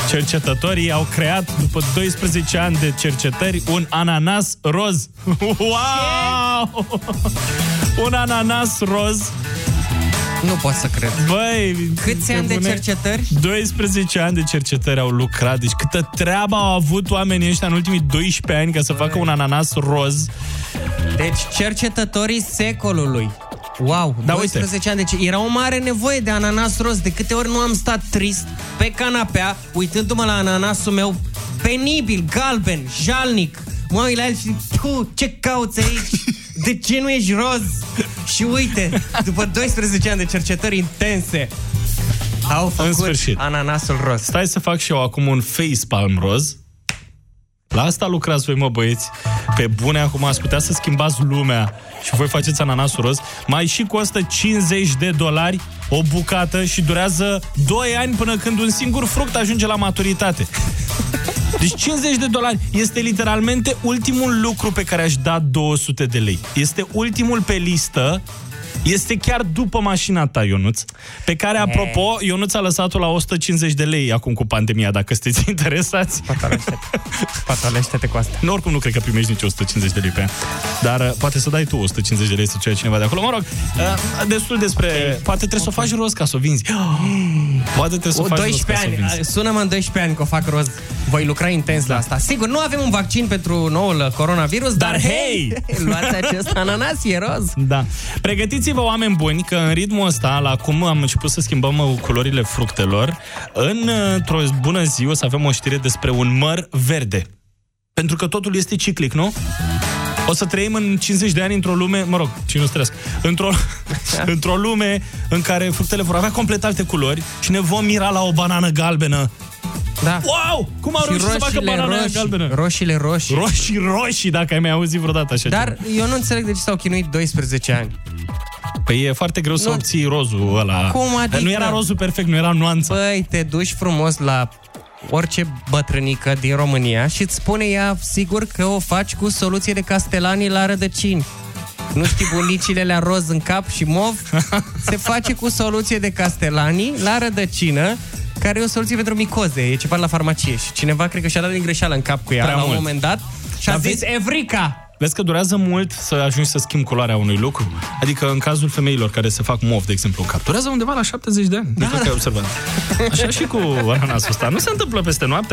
Cercetătorii au creat, după 12 ani de cercetări, un ananas roz. Wow! Un ananas roz. Nu pot să cred. Băi, câți ani de cercetări? 12 ani de cercetări au lucrat. Deci câtă treabă au avut oamenii ăștia în ultimii 12 ani ca să facă un ananas roz. Deci cercetătorii secolului. Wow, da, 12 ani. Deci era o mare nevoie de ananas roz. De câte ori nu am stat trist pe canapea, uitându-mă la ananasul meu penibil, galben, jalnic. Mă uit la el și zic, tu, ce cauți aici? De ce nu ești roz? Și uite, după 12 ani de cercetări intense, au făcut ananasul roz. Stai să fac și eu acum un facepalm roz. La asta lucrați voi, mă, băieți. Pe bune, acum ați putea să schimbați lumea și voi faceți ananasul roz. Mai și costă $50 o bucată și durează 2 ani până când un singur fruct ajunge la maturitate. Deci $50 este literalmente ultimul lucru pe care aș da 200 de lei. Este ultimul pe listă. Este chiar după mașina ta, Ionuț, pe care, apropo, Ionuț a lăsat-o la 150 de lei acum cu pandemia, dacă sunteți interesați. Patalește-te cu asta. Nu, oricum nu cred că primești nici 150 de lei pe ea. Dar poate să dai tu 150 de lei să ceri cineva de acolo. Mă rog, destul despre... Poate trebuie să o faci roz ca să o vinzi. Poate trebuie să o faci roz ca să o vinzi. Sună-mă în 12 ani că o fac roz. Voi lucra intens la asta. Sigur, nu avem un vaccin pentru noul coronavirus, dar hei! Luați acest ananas, e roz. Da. Pregătiți-vă, oameni buni, că în ritmul ăsta, la cum am început să schimbăm culorile fructelor, într-o bună zi o să avem o știre despre un măr verde. Pentru că totul este ciclic, nu? O să trăim în 50 de ani într-o lume, mă rog, cine nu străiesc, într-o lume în care fructele vor avea complet alte culori și ne vom mira la o banană galbenă. Da. Wow! Cum au reușit să facă banana galbenă? Roșiile roșii. Roșii, dacă ai mai auzit vreodată așa. Dar eu nu înțeleg de ce s-au chinuit 12 ani. Păi e foarte greu să obții rozul ăla. Cum adică? Nu era rozul perfect, nu era nuanța. Băi, te duci frumos la orice bătrânică din România și îți spune ea, sigur, că o faci cu soluție de Castellani la rădăcini. Nu știi, bunicile la roz în cap și mov? Se face cu soluție de Castellani la rădăcină, care e o soluție pentru micoze. E ceva la farmacie și cineva cred că și-a dat din greșeală în cap cu ea la un moment dat și a zis Evrica! Vezi că durează mult să ajungi să schimbi culoarea unui lucru? Adică în cazul femeilor care se fac mov, de exemplu, în cap, durează undeva la 70 de ani. Da, că ai observat. Așa și cu ananasul ăsta. Nu se întâmplă peste noapte.